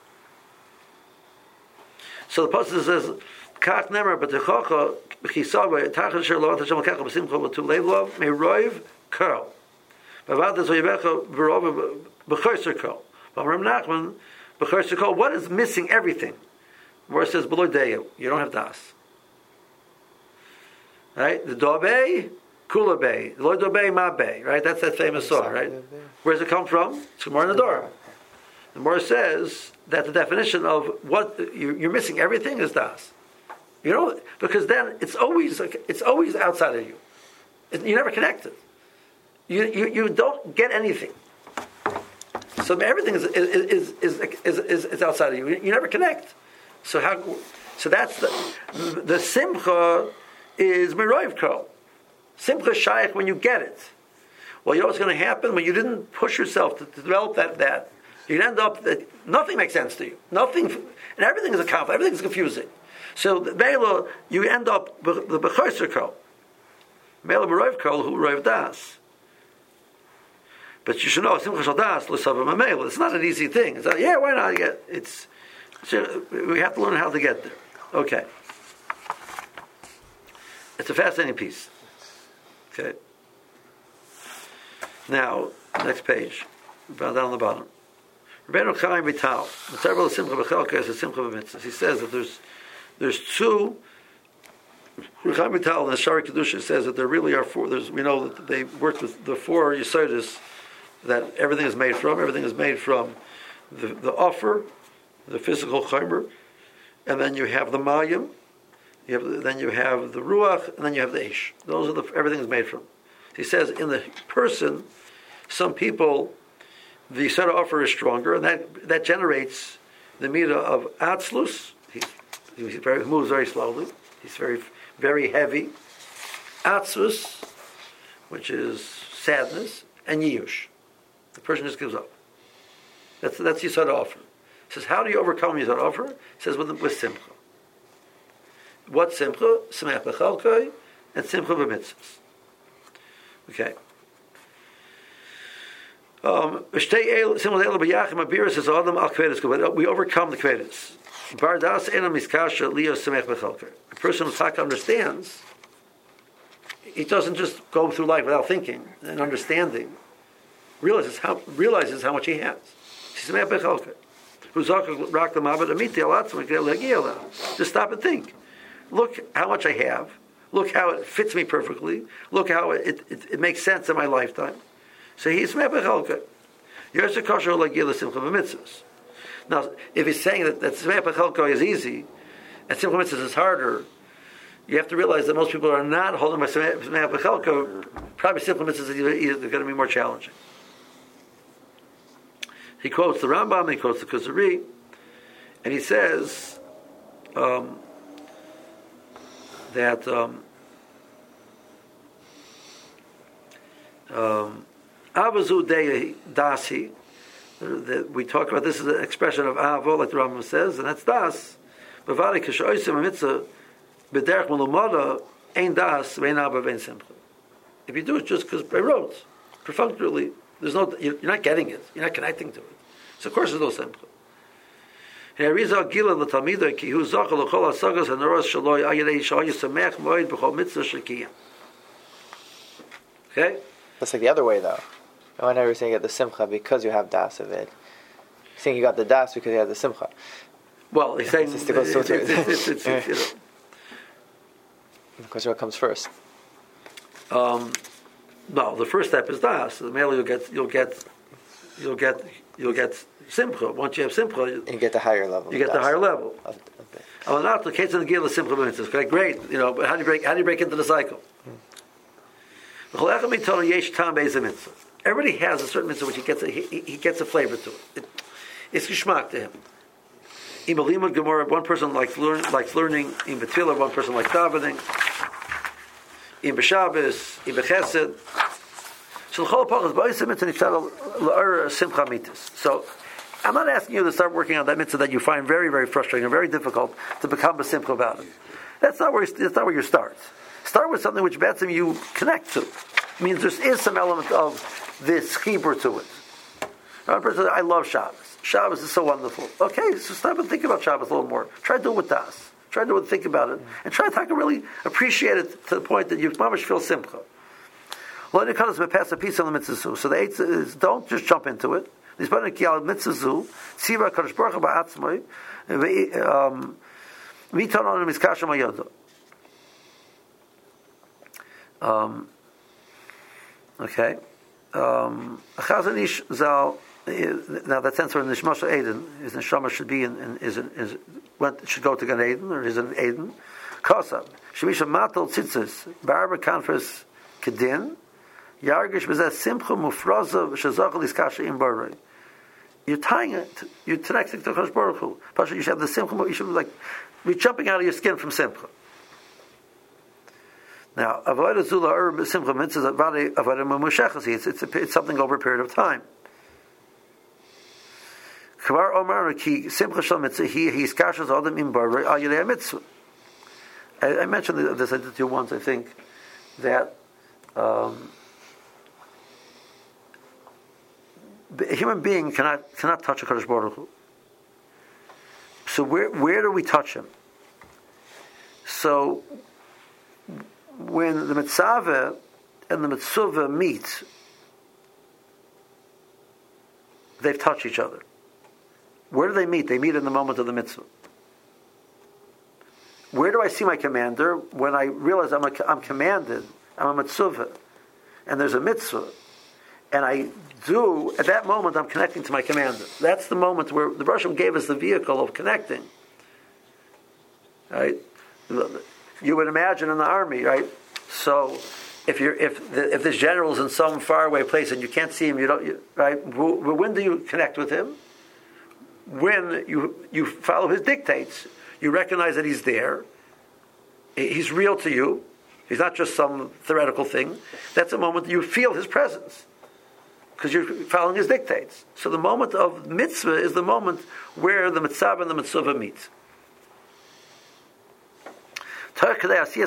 So the pasuk says, "Kach nemer b'techocha b'chisava tachas sher lo Hashem l'kecha b'simcha v'tu leivlov me'roiv kol b'vadas v'yivecha v'rov b'chayser kol b'amram Nachman b'chayser kol." What is missing? Everything. Where it says below deyu, you don't have das. Right? The dobe, kula bay, lo dobe ma bay. Right? That's that famous song. Right? Where does it come from? It's from in the Torah. The Gemara says that the definition of what you're missing everything is das. You know, because then it's always it's always outside of you. You never connect it. You you, you don't get anything. So everything is is is is, is, is outside of you. You never connect. So how? So that's the the simcha is miroiv kol. Simcha shaykh when you get it. Well, you know what's going to happen when you didn't push yourself to, to develop that that. You end up that nothing makes sense to you. Nothing, and everything is a conflict. Everything is confusing. So the Mela, you end up the bechayser kol, Mela b'roiv kol who roiv das. But you should know simcha shel das l'savim mela. It's not an easy thing. It's not, yeah, why not? Yeah, it's so we have to learn how to get there. Okay, it's a fascinating piece. Okay, now next page, down on the bottom. Rabbeinu Chaim Vital, the several simcha b'chelka is a simcha b'mitzvah. He says that there's there's two. Rabbeinu Chaim Vital in the Shari Kedusha says that there really are four. There's we know that they worked with the four yesodis that everything is made from. Everything is made from the the offer, the physical chaymer, and then you have the mayim. You have then you have the ruach, and then you have the ish. Those are the everything is made from. He says in the person, some people. The set of offer is stronger, and that that generates the midah of atzlus. He, he, very, he moves very slowly. He's very very heavy. Atzlus, which is sadness, and yiush. The person just gives up. That's that's Yisod Offer. He says, how do you overcome Yisod Offer? He says, with, with Simcha. What Simcha? Simcha B'chalkai and Simcha B'mitzvahs. Okay. Um, we overcome the kvedas. A person who taka understands, he doesn't just go through life without thinking and understanding. Realizes how realizes how much he has. Just stop and think. Look how much I have. Look how it fits me perfectly. Look how it, it, it makes sense in my lifetime. So he's mepechalka. Yosh kosher lagila simcha b'mitzvahs. Now, if he's saying that that mepechalka is easy and simcha b'mitzvahs is harder, you have to realize that most people are not holding by mepechalka. Probably simcha b'mitzvahs are going to be more challenging. He quotes the Rambam, he quotes the Kuzari, and he says um, that um, um, Avazu Dei Dasi, that we talk about this is an expression of Avo, like the Rambam says, and that's Das. Bavadi Kishoisim Mitzvah B'derech Malumada Ein Das Vein Abba Vein Simcha. If you do it just because by rote, perfunctorily, there's no, you're not getting it, you're not connecting to it. So of course there's no Simcha. Herizah Gila L'Talmida Ki Hu Zachal L'Chol HaSagas HaNoros Shaloi Ayirei Shah Yisamech Moed B'chol Mitzvah Shekiyah. Okay? That's like the other way, though. I never saying you get the simcha because you have das of it. He's saying you got the das because you have the simcha. Well, he's saying it's, it's, it's, it's, it's, it's, it's, you know. The question: what comes first? Um, no, the first step is das. The male you'll get, you'll get, you'll get, you'll get simcha. Once you have simcha, you, you get the higher level. You get the higher level. Of, of oh, not the case of the gila simcha mitzvahs. Okay, great. You know, but how do you break? How do you break into the cycle? Hmm. Everybody has a certain mitzvah which he gets a, he, he gets a flavor to it. it it's geschmack to him. In Belimud Gemara, one person likes learn likes learning. In Betfilah, one person likes davening. In B'Shabbos, in B'Chesed. So the whole pachas ba'isem mitzvah nifshal l'ar simcha mitzvahs. So I'm not asking you to start working on that mitzvah that you find very, very frustrating and very difficult to become a simcha about it. That's not where that's not where you start. Start with something which betzim you connect to. It means there is some element of this chibur to it. Another person says, I love Shabbos. Shabbos is so wonderful. Okay, so stop and think about Shabbos a little more. Try to do it with das. Try to do it, think about it. And try to really appreciate it to the point that you mamish feel simcha. So the eight is, don't just jump into it. Um, okay. Um, Chazanish Zal. Now that sense of Nishmasha Eden, his neshama should be in, in is in, is went should go to Gan Eden or is in Eden. Kosab Shemisha Matal Tzitzis Barber Conference Kedin Yargish Bezeh Simcha Mufraza Shazachal Iskasha in Barrei. You're tying it. You're connecting to Chosh Baruch Hu. Pasha, you should have the Simcha. You should be like be jumping out of your skin from Simcha. Now, avodah zula ur simcha mitzvah avodah mamushechas. It's it's it's something over a period of time. Kvar omar ki simcha shal mitzvah he he's kashas adam im bar al yedei mitzvah. I mentioned this I did to you once. I think that um, a human being cannot cannot touch a Kadosh Baruch Hu. So where where do we touch him? So when the mitzvah and the mitzvah meet, they've touched each other. Where do they meet? They meet in the moment of the mitzvah. Where do I see my commander? When I realize I'm, a, I'm commanded, I'm a mitzvah, and there's a mitzvah, and I do, at that moment I'm connecting to my commander. That's the moment where the Rosh Hashanah gave us the vehicle of connecting. Right? You would imagine in the army, right? So, if you're if the, if this general's in some faraway place and you can't see him, you don't, you, right? When do you connect with him? When you you follow his dictates, you recognize that he's there. He's real to you. He's not just some theoretical thing. That's a moment that you feel his presence. because you're following his dictates. So the moment of mitzvah is the moment where the mitzvah and the mitzvah meet. But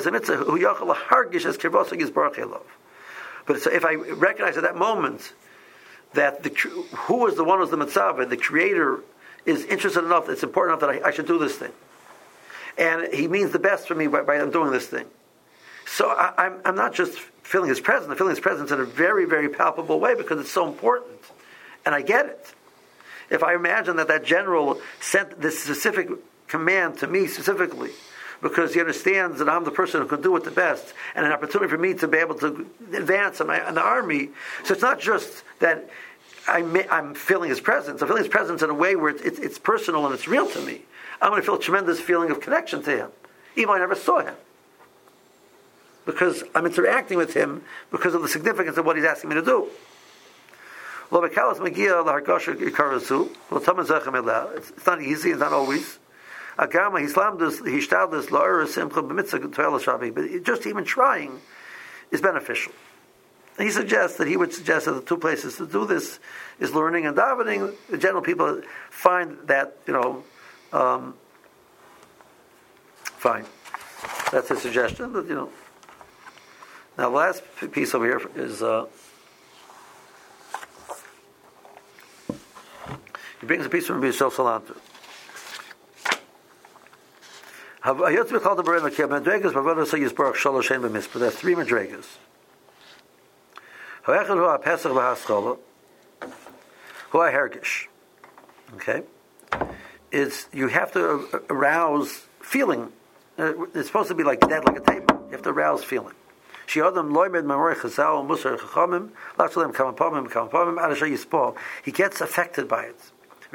so if I recognize at that moment that the, who was the one who's the mitzvah, the Creator is interested enough, it's important enough that I, I should do this thing. And he means the best for me by, by doing this thing. So I, I'm, I'm not just feeling his presence, I'm feeling his presence in a very, very palpable way because it's so important. And I get it. If I imagine that that general sent this specific command to me specifically because he understands that I'm the person who can do it the best and an opportunity for me to be able to advance in, my, in the army. So it's not just that I'm, I'm feeling his presence. I'm feeling his presence in a way where it's, it's, it's personal and it's real to me. I'm going to feel a tremendous feeling of connection to him, even though I never saw him. Because I'm interacting with him because of the significance of what he's asking me to do. It's not easy, it's not always. But just even trying is beneficial. And he suggests that he would suggest that the two places to do this is learning and davening. The general people find that, you know, um, fine. That's a suggestion, but, you know. Now, the last piece over here is, uh, he brings a piece from Bishel Salanter. There are three madregas. Okay? It's, you have to arouse feeling. It's supposed to be like dead, like a table. You have to arouse feeling. He gets affected by it.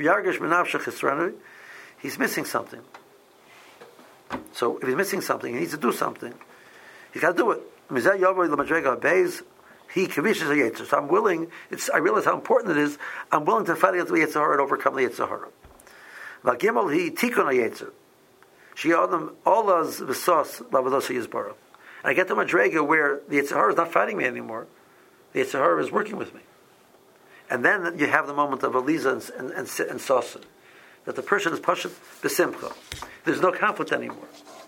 He's missing something. So if he's missing something, he needs to do something. He's got to do it. He kavishes a yetzer. So I'm willing. It's, I realize how important it is. I'm willing to fight against the yetzer hara and overcome the yetzer hara. V'gimel he tikun a yetzer. She adam olas v'sos lavadosa yizbara. And I get to madrega where the yetzer hara is not fighting me anymore. The yetzer hara is working with me. And then you have the moment of aliza and and, and, and sosa, that the person is pashat b'simcha. There's no conflict anymore.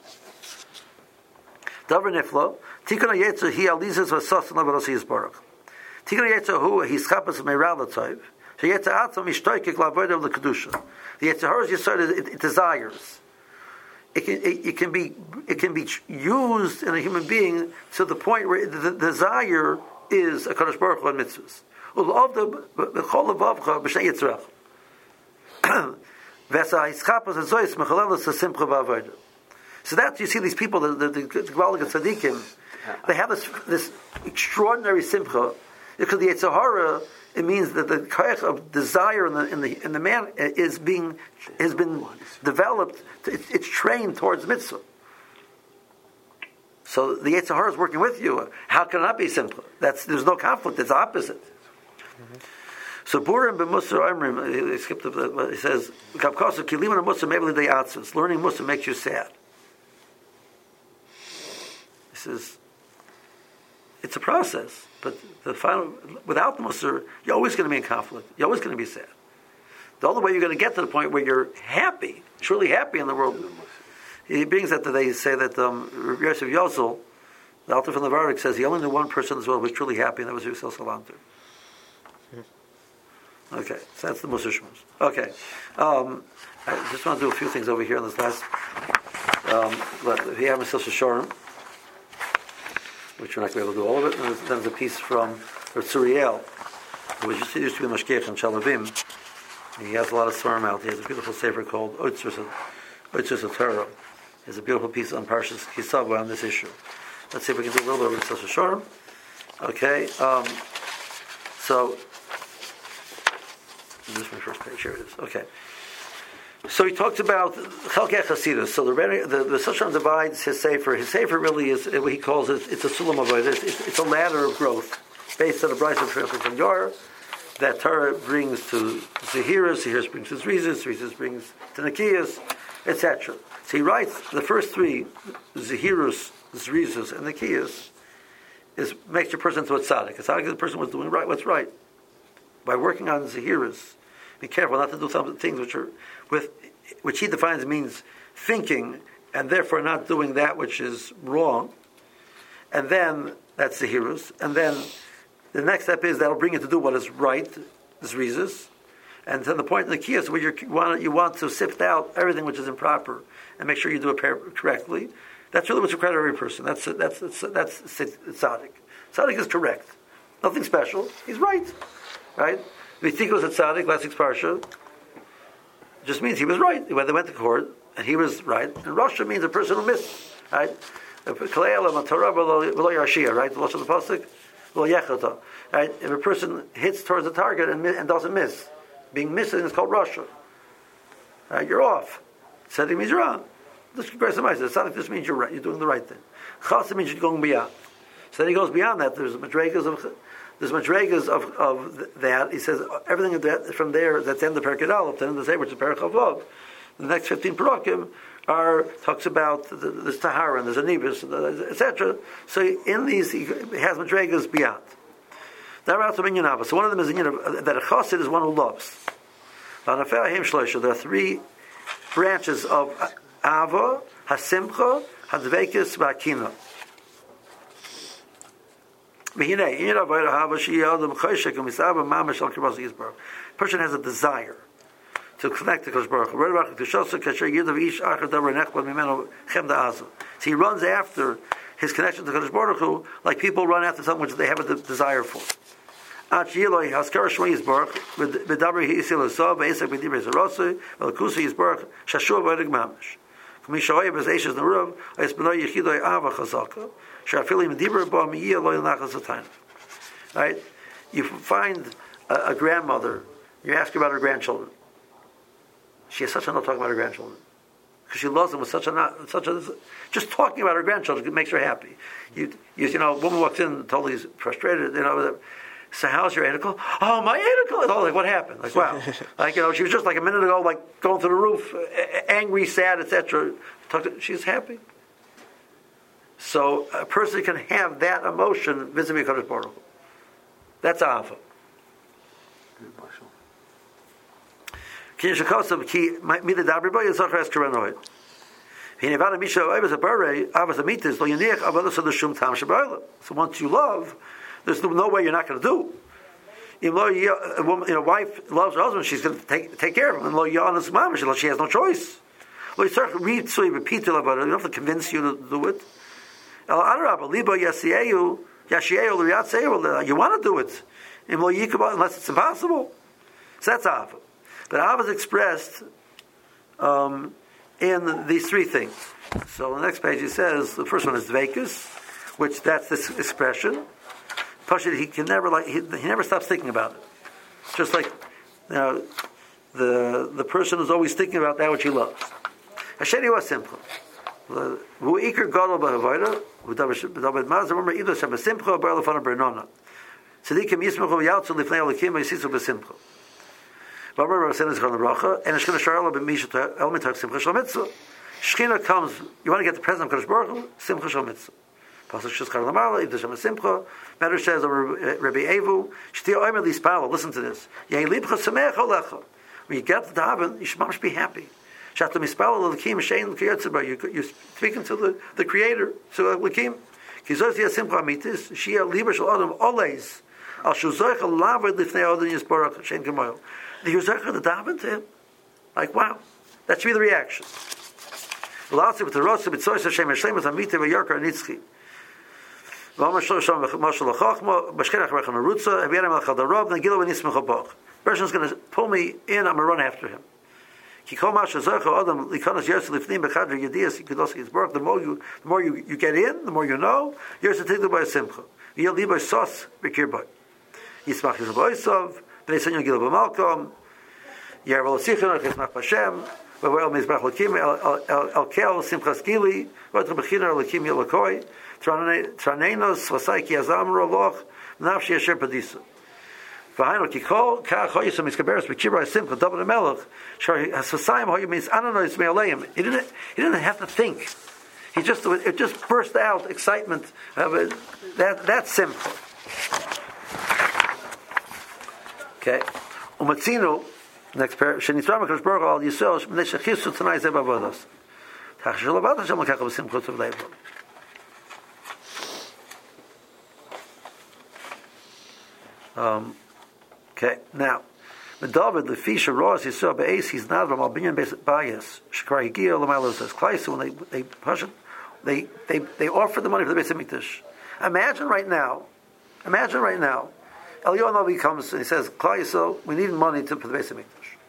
Davar niflo. Tikun hayetzer he alizas v'sos lavadosa yizbara. Tikun hayetzer hu he schapas meiral l'toiv. So yetzer atzam mishtoikik lavodah of the kedusha. The yetzer hara is it, it desires. It can, it, it can be it can be used in a human being to the point where the, the desire is a Kadosh Baruch Hu and mitzvahs. So that you see these people, the the, the, the Gvaldik Tzadikim, they have this this extraordinary simcha because the Yetzer Hara, it means that the koach of desire in the in the in the man is being has been developed. It's, it's trained towards mitzvah. So the Yetzer Hara is working with you. How can it not be simple? That's there's no conflict. It's the opposite. Mm-hmm. So Burim b'Musar Amrim, he skipped the, he says Kavkosu Kilim and Musar maybe they atzos. Learning Musar makes you sad. He says it's a process, but the final without the Musar, you're always going to be in conflict. You're always going to be sad. The only way you're going to get to the point where you're happy, truly happy in the world, he brings that they say that um, Yosef Yozel, the Alter from the Vardik, says he only knew one person in this world who was truly happy, and that was Yosef Salanter. Okay, so that's the Musar Shmuz. Okay, um, I just want to do a few things over here in this last. Um, but if you have Mesilas Yesharim, which we're not going to be able to do all of it, and then there's a piece from Tzuriel, who was just, used to be the Mashgiach in Shalavim. He has a lot of Svarim out. He has a beautiful sefer called Oitzers HaTorah. He has a beautiful piece on Parshas Kisava on this issue. Let's see if we can do a little bit of Mesilas Yesharim. Okay, um, so this is my first page. Here it is. Okay. So he talks about Chalkei Chasidus. So the the, the Yesharim divides his sefer. His sefer really is what he calls it. It's a sulam avodah. It's, it's, it's a ladder of growth based on a brayso from Yor that Torah brings to Zehirus. Zehirus brings to Zrizis. Zrizis brings to Nekiyas, et cetera. So he writes the first three, Zehirus, Zrizis, and Nekiyas, is makes your person to a tzaddik. A tzaddik is the person who's doing right, what's right. by working on Zahiras, be careful not to do some things which are with which he defines means thinking, and therefore not doing that which is wrong. And then that's Zahirus. And then the next step is that'll bring you to do what is right, is Rizas. And to the point in the Kiyas where you want, you want to sift out everything which is improper and make sure you do it correctly. That's really what's required of every person. That's that's that's, that's, that's tzaddik. Tzaddik is correct. Nothing special. He's right. Right? V'tikos at tzaddik, last week's parsha, just means he was right. When they went to court, and he was right. And Rasha means a person who missed. Right? Right? The Lashon of the pasuk, right? If a person hits towards the target and, and doesn't miss, being missing is called Rasha. Right? You're off. Tzaddik means you're on. This tzaddik just means you're right. You're doing the right thing. Chassid means you're going beyond. So then he goes beyond that. There's madregas of there's madregas of, of that. He says everything that, from there that's in the Perkei Aleph, then the say which is Perek Chavov. The next fifteen parakim are talks about the, there's tahara and there's anibus, et cetera. So in these he has madregas beyond. So one of them is inyan that a chassid is one who loves. There are three branches of Ava, Hasimcha, Hadvekis, V'Akina. Person has a desire to connect to Kosh Baruch Hu. So he runs after his connection to Kosh Baruch Hu like people run after something which they have a desire for. Right? You find a, a grandmother, you ask her about her grandchildren. She has such a not talking about her grandchildren. Because she loves them with such a not, such a, just talking about her grandchildren makes her happy. You, you, you know, a woman walks in totally frustrated, you know, so how's your ankle? Oh, my ankle! And all like, what happened? Like, wow. Like, you know, she was just like a minute ago, like going through the roof, angry, sad, et cetera. She's happy. So a person can have that emotion vis-a-vis Kadosh Baruch Hu. That's Ava. So once you love, there's no way you're not going to do. You know, a woman, you know, wife loves her husband, she's going to take take care of him. And she has no choice. You don't have to convince you to do it. You want to do it, unless it's impossible. So that's Ava. But Ava is expressed um, in these three things. So on the next page he says the first one is Dveikus, which that's this expression. Pashut, he can never like he, he never stops thinking about it. Just like you know, the the person is always thinking about that which he loves. Hasheni was simple. Who iker gadol b'havoda, who david mazah remember either shem simcha or b'elefana bernona. Tzadikim yismechu yaltzu lifnei alikim yisisu b'simcha. V'amar Rav Senes Chol Neracha and Shechina Sharala b'misha element of simcha shel mitzvah. Shechina comes. You want to get the presence of Kadosh Baruch Hu? Simcha shel mitzvah. Pasuk Shizkar Lamala, Ibn Shem Simcha. Matter says over Rabbi Evu, Shti Omer Lispalo. Listen to this. Yehi libcha samech olecha. When you get to the daven, you should must be happy. Shatta Mispalo Lakim Shein L'Kiyotzeba. You're speaking to the, the Creator. So Lakim. Kizos Yeh Simcha Amitis. Shia Liber Shel Adam Oleis. Al Shuzoich Lavad Lifnei Adam Yisborach Shein Gemoyel. The Yuzoich the daven to him. Like wow, that should be the reaction. L'Atzib T'Rosa B'Tzoyis Hashem Hashem V'Tamita V'Yorkar Nitzchi. Person's going to pull me in, I'm going to run after him. The more you, the more you, you get in, the more you know, you're to take the by simcha. You'll leave by sauce, Rikirbai. Yismach Yisrael, Bnei Yagil B'Malkom, Yerval Sichon, Chismach Hashem, V'El Mizbach Lakim, El Kel, Simchas Gili, V'El Bechinar Lakim Yelakoi, Tranenos Vasaiki Azam Roloch Nafshi Asher Padisa. V'Hainu Kikol Ka Choyisam Miskaberes B'Kibra Simcha David Melech Shar Hasasayim Hoyu means Ananois Me'aleim. He didn't he didn't have to think. He just it just burst out excitement of it. That that's simple. Okay. Umatzinu, next pair. Shenitzram HaKadosh Baruch Hu al Yisrael Shmei Shechisu Tanai Zeh B'Avodos. Tach Shelavat Hashem L'Kacha B'Simchot V'Leivo. Um. Okay. Now, with David, the fish of Ross Yisrael Be'ez, he's not from Albinian Bias. Shekar Higia L'Mailo says Klaisu, when they they push it, they they they offer the money for the Beis Hamikdash. Imagine right now. Imagine right now. Eliyahu Navi comes and he says, Klaisu, we need money to for the Beis Hamikdash.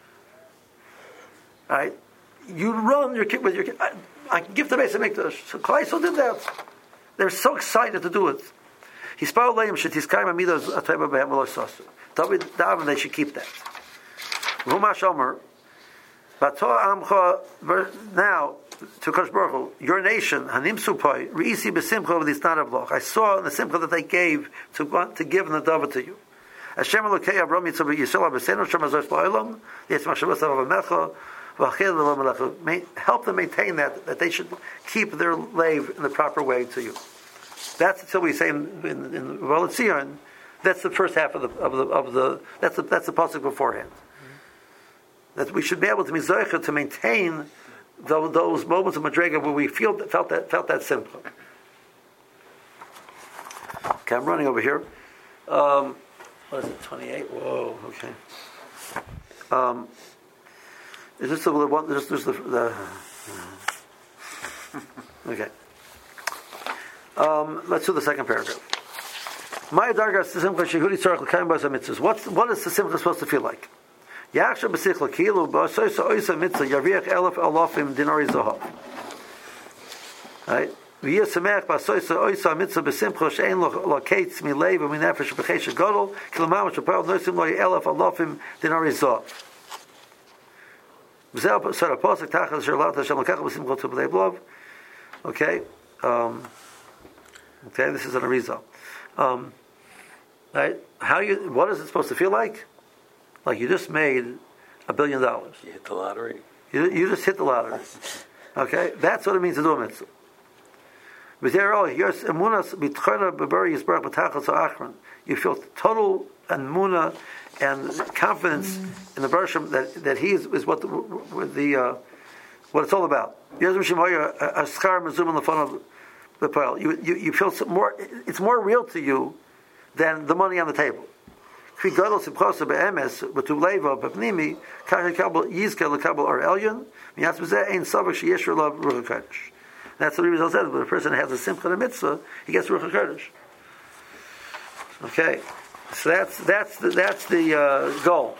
Right? You run your kid with your kid. I, I can give the Beis Hamikdash. So Klaisu did that. They're so excited to do it. He spoke Leim Shetiskayim Amidos Atayba Behem V'Lo Sasu. David, David, they should keep that. Rumash Omer, Bato Amcha, now, to Kosh Baruch Hu, your nation, Hanim Supai, Reisi Besimcha of the Isnad Avloch. I saw in the Simcha that they gave to to give the David to you. Hashem Elokei Avram Yitzhak Yisrael Abesenu Shem Azos La'olam, Yitzmach Shabbos Avamecha, V'achil L'Melecha. Help them maintain that, that they should keep their lave in the proper way to you. That's until we say in in, in Valetzion, that's the first half of the of the of the that's the that's the pasuk beforehand. Mm-hmm. That we should be able to be zoicha to maintain those, those moments of madrega where we feel felt that felt that simple. Okay, I'm running over here. Um, what is it? twenty-eight. Whoa. Okay. Um, is this the one? This is the, the okay. Um, let's do the second paragraph. My darga simcha shehudi tzarich l'kayim b'as mitzvahs. What's what is the simcha supposed to feel like? Yachshav b'sichla kilu b'asoysa oysa mitzvah yarviach elef alafim dinari zahav. Right? V'yeh semech b'asoysa oysa mitzvah b'simcha she'en lo kates mileiv u'minefesh b'chesh gadol kilamam shapal nosim lo elef alafim dinari zahav. V'zel sar apostle tachas sherlat Hashem l'kacha b'simcha to b'lei blov. Okay. Um, Okay, this is an arizal. Um, right? How you? What is it supposed to feel like? Like you just made a billion dollars. You hit the lottery. You, you just hit the lottery. Okay, that's what it means to do a mitzvah. You feel total emuna and confidence mm. in the Bershom that that he is, is what the, the uh, what it's all about. You, you, you feel more, it's more real to you than the money on the table. That's the reason I said, when a person has a simcha and a mitzvah, he gets Ruach HaKodesh. Okay, so that's that's the, that's the uh, goal.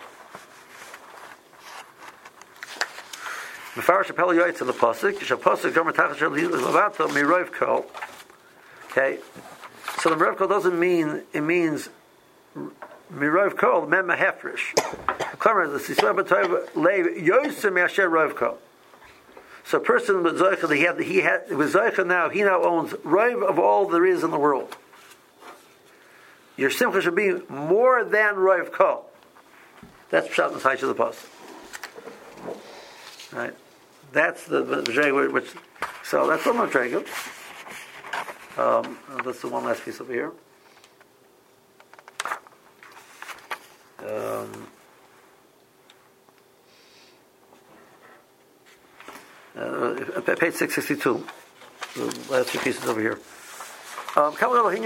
Mefarish Apel Yoitz in the pasuk. Shapasuk Gomer Tachas Levato Mirov Kol. Okay, so the Mirov Kol doesn't mean it means Mirov Kol Mem Hefresh. Klamer the Sisra B'Tov Leiv Yosem Yasher Rov Kol. So a person with Zoicha, he had he had with Zoicha now he now owns Rov of all there is in the world. Your simcha should be more than Rov Kol. That's Pshat and Taish of the pasuk. Right. That's the the which. So that's one more triangle. Um, that's the one last piece over here. Um, uh, page six sixty-two. The last two pieces over here. Um,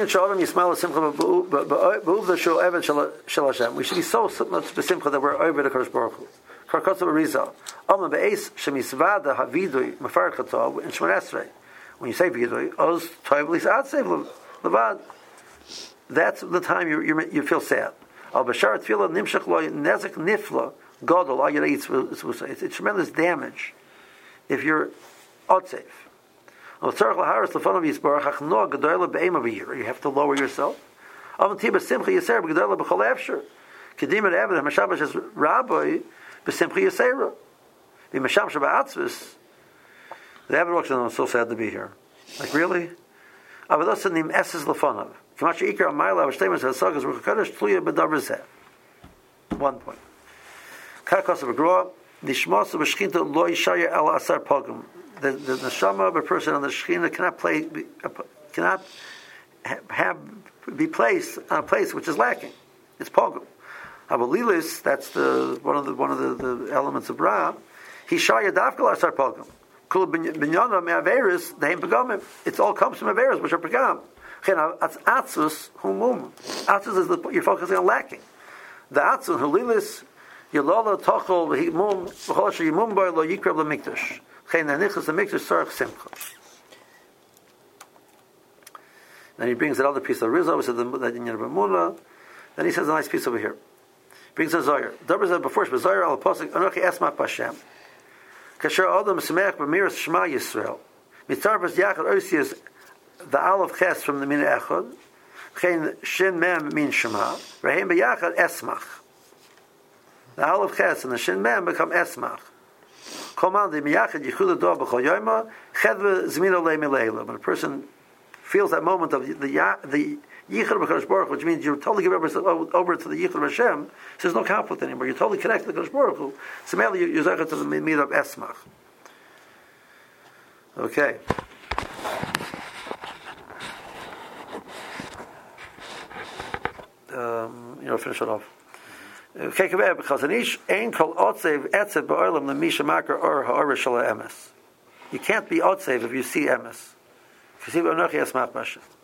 we should be so much besimcha that we're over the Kodesh Baruch Hu. Karkotzav Arizal. Alma be'es shemisvada havidui mefarchatov in Shemon Esrei. When you say vidui, oz toivlis atsev levad. That's the time you you you feel sad. Al b'shar tefillah nimshach lo nezek nifla gadol al yirei tzvusay. It's tremendous damage if you're otsev. Al tzarich laharis lefonav yisbarach achnoa gadoyla be'ema b'yir. You have to lower yourself. Al tiba simcha yiser b'gadoyla b'chol efsher. Kedim et eved ha'mashabash as rabbi. B'simcha Yisera. B'masham Shabbatzvus. The Abbot walks in, I'm so sad to be here. Like, really? Avodas nim eses lefonav. K'masha ikar amayla v'shteimas ha'sagas Ruach HaKodesh tluya b'davar zeh. One point. Kakos of a groa, nishmos of a shchinta lo yishaya el asar pogum. The the neshama of a person on the shchina cannot play, cannot have be placed on a place which is lacking. It's pogum. Havalilis, that's the one of the one of the, the elements of Ra. He shaya dafkal asar pogam. Kul binyana me'averis deim pegamim. It all comes from averis, which are pegam. That's atzus humum. Atzus is the, you're focusing on lacking. The atzus halilis yalola tochol v'himum v'chol asher yimum boy lo yikrab l'mikdash. Chen hanichas l'mikdash sarach simcha. Then he brings another piece of Rizzo, which is the Inyan of Ramuna. Then he says a nice piece over here. Brings a Zohar. Dabra said before, but Zohar al Pasuk Anochi Esma Pashem. Kasher Adam Semeach B'miras Shema Yisrael. Mitzarvas Yachad Oisius the Aleph Ches from the Mina Echad. Chen Shin Mem Min Shema. Rahim B'Yachad Esmach. The Aleph Ches and the Shin Mem become Esmach. Command the Miyachad Yichud Ador B'Chol Yoyma Chedve Zmino Le Mileila. When a person feels that moment of the the Yichud B'Kadosh Baruch Hu, which means you totally give over, over to the Yichud of Hashem, so there's no conflict anymore. You're totally connected to the Kadosh Baruch Hu. So mainly you're zayich to the midah of Esmach. Okay. Um, you know, finish it off. Okay, because an ish ein kol otzev etzev ba'olam lemisha makar or ha'or shala emes. You can't be otzev if you see emes. If you see Anochi Esmach Pashem.